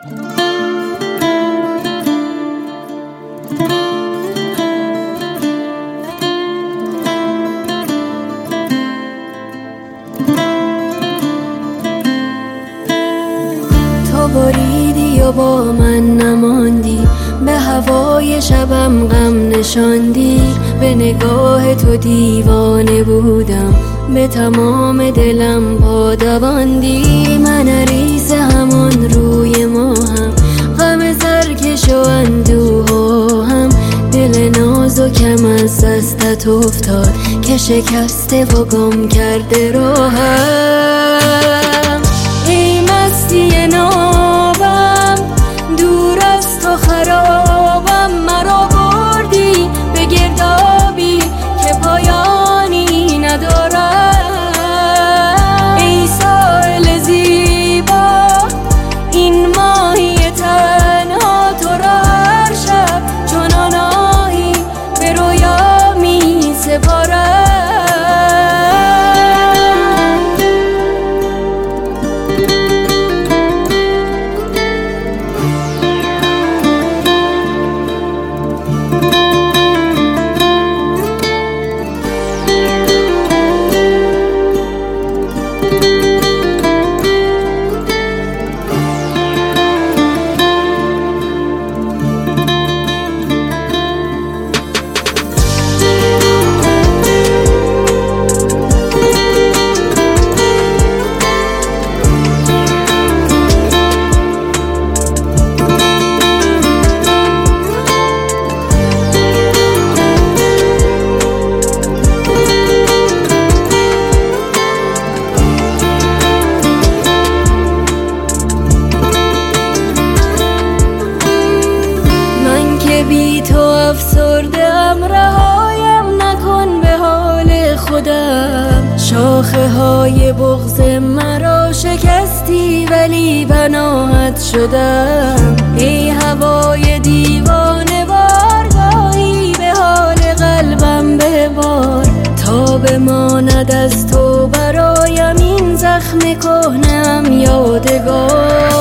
تو بریدی و با من نماندی، به هوای شبم غم نشاندی. به نگاه تو دیوانه بودم، به تمام دلم پا دواندی. من عریس همان روی ما هم، غم سرکش و اندوه هم. دل نازکم از دستت افتاد که شکسته و گم کرده راهم. ای مستی نابم دور از تو خرابم، مرا بردی به گردابی که پایانی ندارد. ای ساحل زیبا این ماهی تنها، تو را هر شب چنان آهی به رویا می سپارد. بی تو افسردم، رهایم نکن به حال خودم. شاخه های بغض مرا شکستی ولی پناهت شدم. ای هوای دیوانه بارگاهی به حال قلبم ببار، تا بماند از تو برایم این زخم کهنم یادگار.